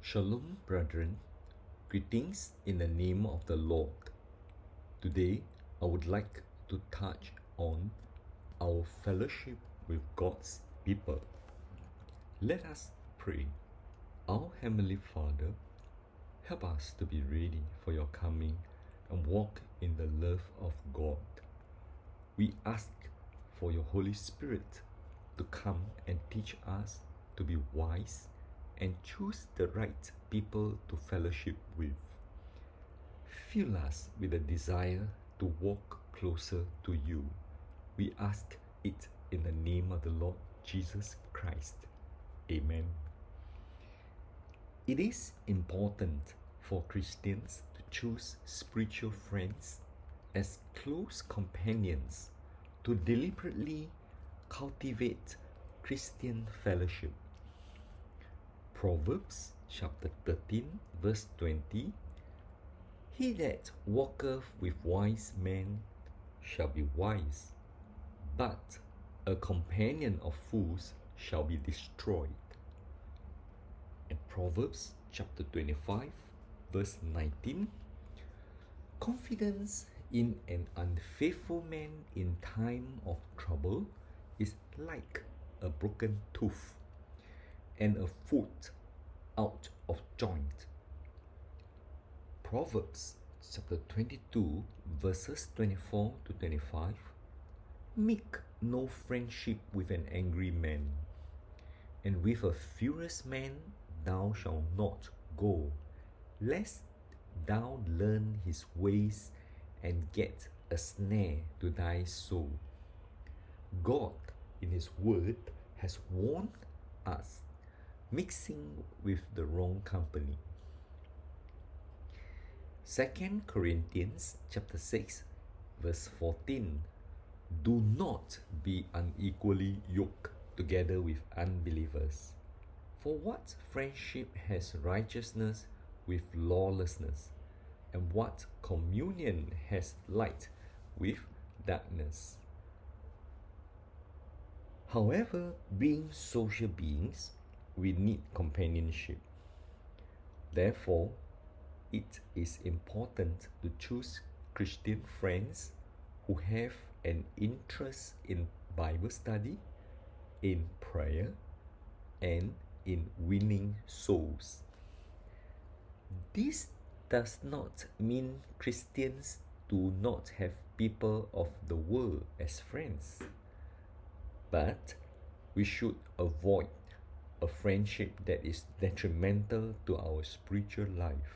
Shalom, brethren. Greetings in the name of the Lord. Today, I would like to touch on our fellowship with God's people. Let us pray. Our Heavenly Father, help us to be ready for your coming and walk in the love of God. We ask for your Holy Spirit to come and teach us to be wise and choose the right people to fellowship with. Fill us with a desire to walk closer to you. We ask it in the name of the Lord Jesus Christ. Amen. It is important for Christians to choose spiritual friends as close companions to deliberately cultivate Christian fellowship. Proverbs chapter 13 verse 20. He that walketh with wise men shall be wise, but a companion of fools shall be destroyed. And Proverbs chapter 25 verse 19. Confidence in an unfaithful man in time of trouble is like a broken tooth and a foot out of joint. Proverbs chapter 22 verses 24 to 25. Make no friendship with an angry man, and with a furious man thou shalt not go, lest thou learn his ways and get a snare to thy soul. God in his word has warned us mixing with the wrong company. 2 Corinthians chapter 6 verse 14. Do not be unequally yoked together with unbelievers. For what friendship has righteousness with lawlessness? And what communion has light with darkness? However, being social beings, we need companionship. Therefore, it is important to choose Christian friends who have an interest in Bible study, in prayer, and in winning souls. This does not mean Christians do not have people of the world as friends, but we should avoid a friendship that is detrimental to our spiritual life.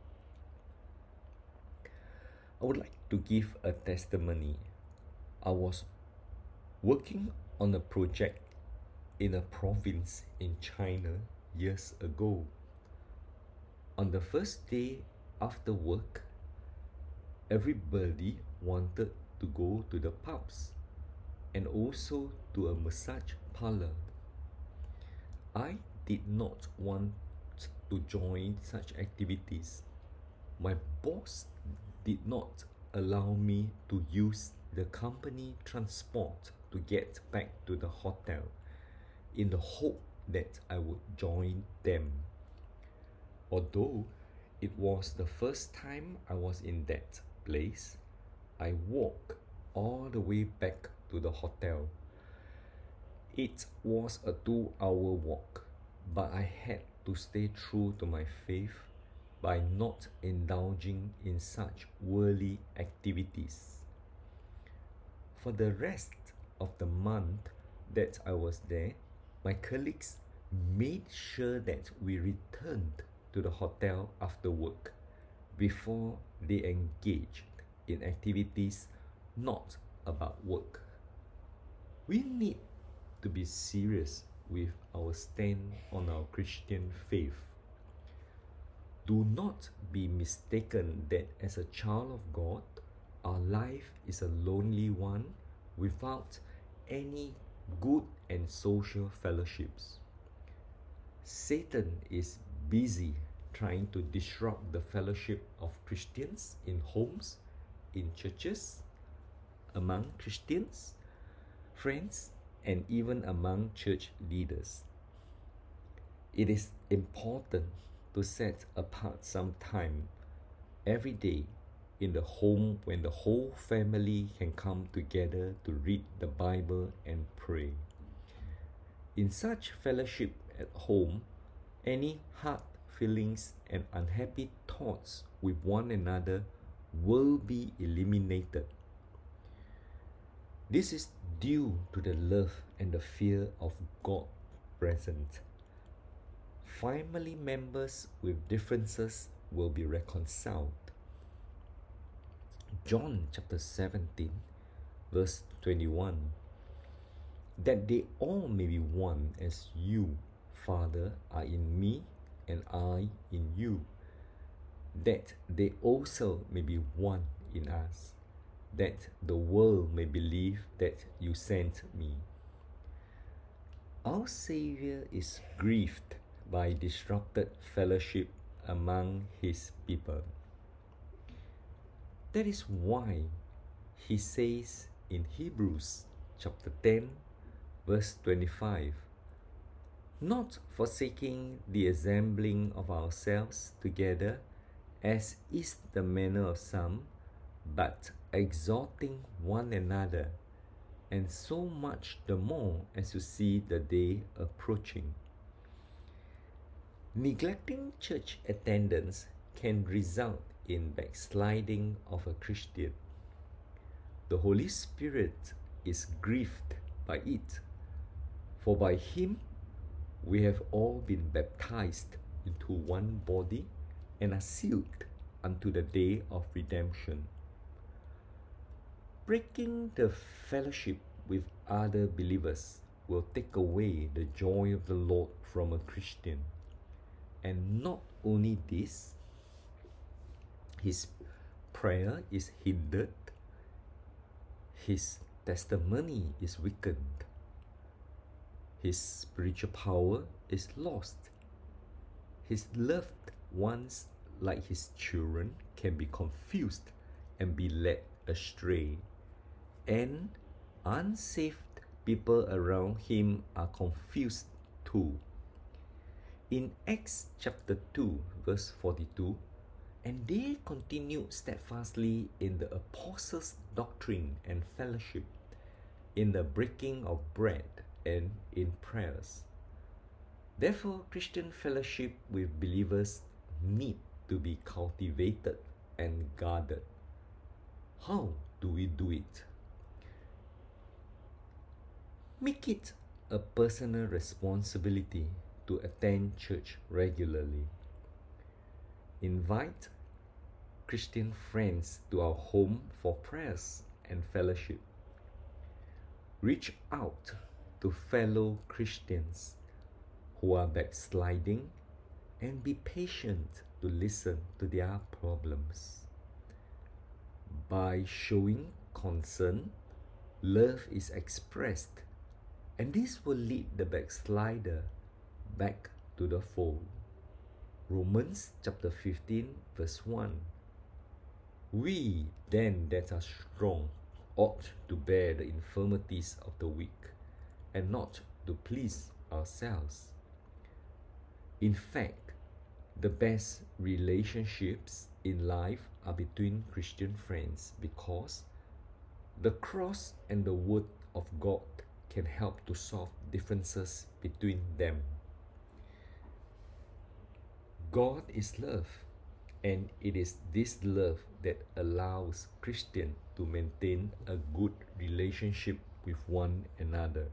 I would like to give a testimony. I was working on a project in a province in China years ago. On the first day after work, everybody wanted to go to the pubs and also to a massage parlor. I did not want to join such activities. My boss did not allow me to use the company transport to get back to the hotel in the hope that I would join them. Although it was the first time I was in that place, I walked all the way back to the hotel. It was a 2-hour walk, but I had to stay true to my faith by not indulging in such worldly activities. For the rest of the month that I was there, my colleagues made sure that we returned to the hotel after work before they engaged in activities not about work. We need to be serious with our stand on our Christian faith. Do not be mistaken that as a child of God, our life is a lonely one without any good and social fellowships. Satan is busy trying to disrupt the fellowship of Christians in homes, in churches, among Christians, friends, and even among church leaders. It is important to set apart some time every day in the home when the whole family can come together to read the Bible and pray. In such fellowship at home, any hard feelings and unhappy thoughts with one another will be eliminated. This is due to the love and the fear of God present. Family members with differences will be reconciled. John chapter 17, verse 21. That they all may be one as you, Father, are in me and I in you. That they also may be one in us, that the world may believe that you sent me. Our Savior is grieved by disrupted fellowship among his people. That is why he says in Hebrews chapter 10, verse 25, not forsaking the assembling of ourselves together, as is the manner of some, but exhorting one another, and so much the more as you see the day approaching. Neglecting church attendance can result in backsliding of a Christian. The Holy Spirit is grieved by it, for by him we have all been baptized into one body and are sealed unto the day of redemption. Breaking the fellowship with other believers will take away the joy of the Lord from a Christian. And not only this, his prayer is hindered, his testimony is weakened, his spiritual power is lost, his loved ones, like his children, can be confused and be led astray, and unsaved people around him are confused too. In Acts chapter 2, verse 42, and they continued steadfastly in the apostles' doctrine and fellowship, in the breaking of bread and in prayers. Therefore, Christian fellowship with believers need to be cultivated and guarded. How do we do it? Make it a personal responsibility to attend church regularly. Invite Christian friends to our home for prayers and fellowship. Reach out to fellow Christians who are backsliding and be patient to listen to their problems. By showing concern, love is expressed, and this will lead the backslider back to the fold. Romans chapter 15, verse 1. We then that are strong ought to bear the infirmities of the weak, and not to please ourselves. In fact, the best relationships in life are between Christian friends, because the cross and the word of God can help to solve differences between them. God is love, and it is this love that allows Christians to maintain a good relationship with one another.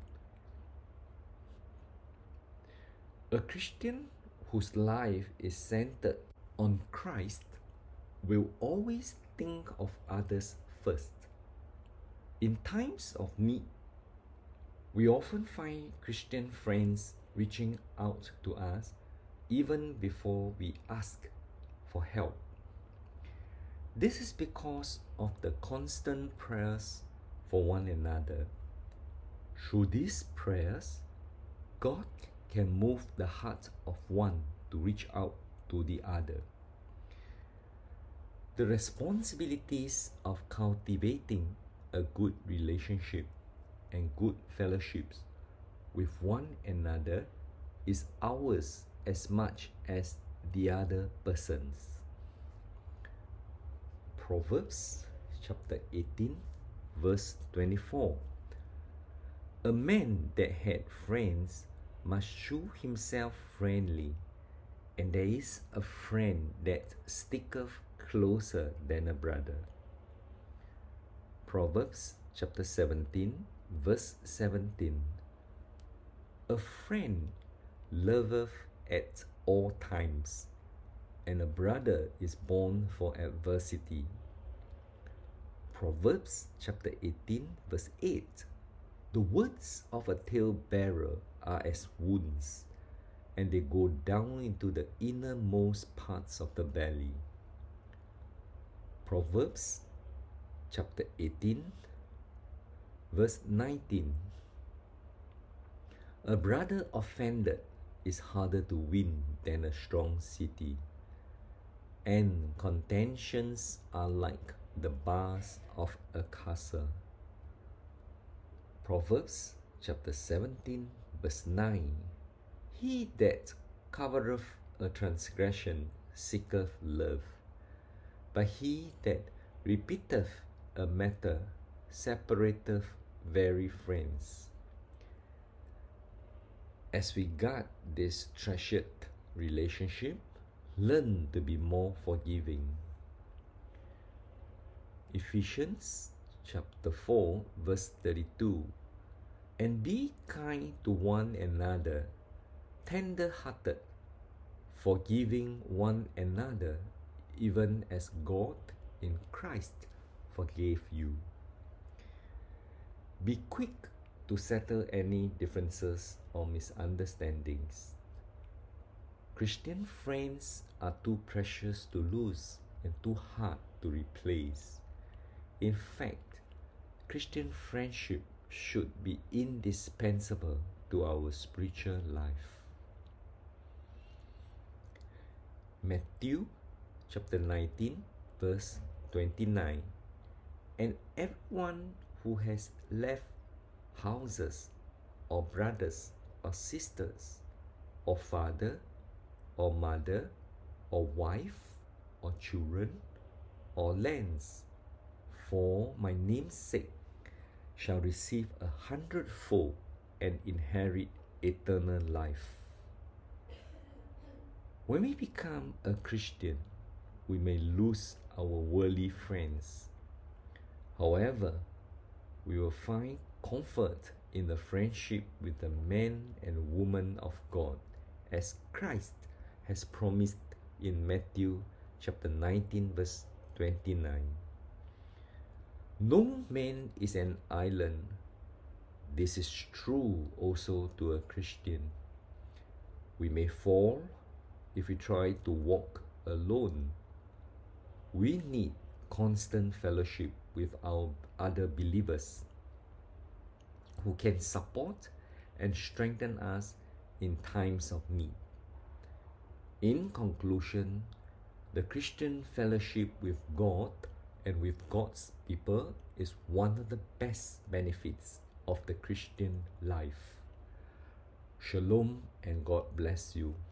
A Christian whose life is centered on Christ will always think of others first. In times of need, we often find Christian friends reaching out to us even before we ask for help. This is because of the constant prayers for one another. Through these prayers, God can move the heart of one to reach out to the other. The responsibilities of cultivating a good relationship and good fellowships with one another is ours as much as the other persons. Proverbs chapter 18, verse 24. A man that had friends must shew himself friendly, and there is a friend that sticketh closer than a brother. Proverbs chapter 17, verse 17. A friend loveth at all times, and a brother is born for adversity. Proverbs chapter 18, verse 8. The words of a talebearer are as wounds, and they go down into the innermost parts of the belly. Proverbs chapter 18, verse 19. A brother offended is harder to win than a strong city, and contentions are like the bars of a castle. Proverbs chapter 17, verse 9. He that covereth a transgression seeketh love, but he that repeateth a matter separateth very friends. As we guard this treasured relationship, learn to be more forgiving. Ephesians chapter 4, verse 32. And be kind to one another, tender-hearted, forgiving one another, even as God in Christ forgave you. Be quick to settle any differences or misunderstandings. Christian friends are too precious to lose and too hard to replace. In fact, Christian friendship should be indispensable to our spiritual life. Matthew chapter 19, verse 29. And everyone who has left houses, or brothers, or sisters, or father, or mother, or wife, or children, or lands, for my name's sake, shall receive 100-fold and inherit eternal life. When we become a Christian, we may lose our worldly friends. However, we will find comfort in the friendship with the man and woman of God, as Christ has promised in Matthew chapter 19, verse 29. No man is an island. This is true also to a Christian. We may fall if we try to walk alone. We need constant fellowship with our other believers who can support and strengthen us in times of need. In conclusion, the Christian fellowship with God and with God's people is one of the best benefits of the Christian life. Shalom and God bless you.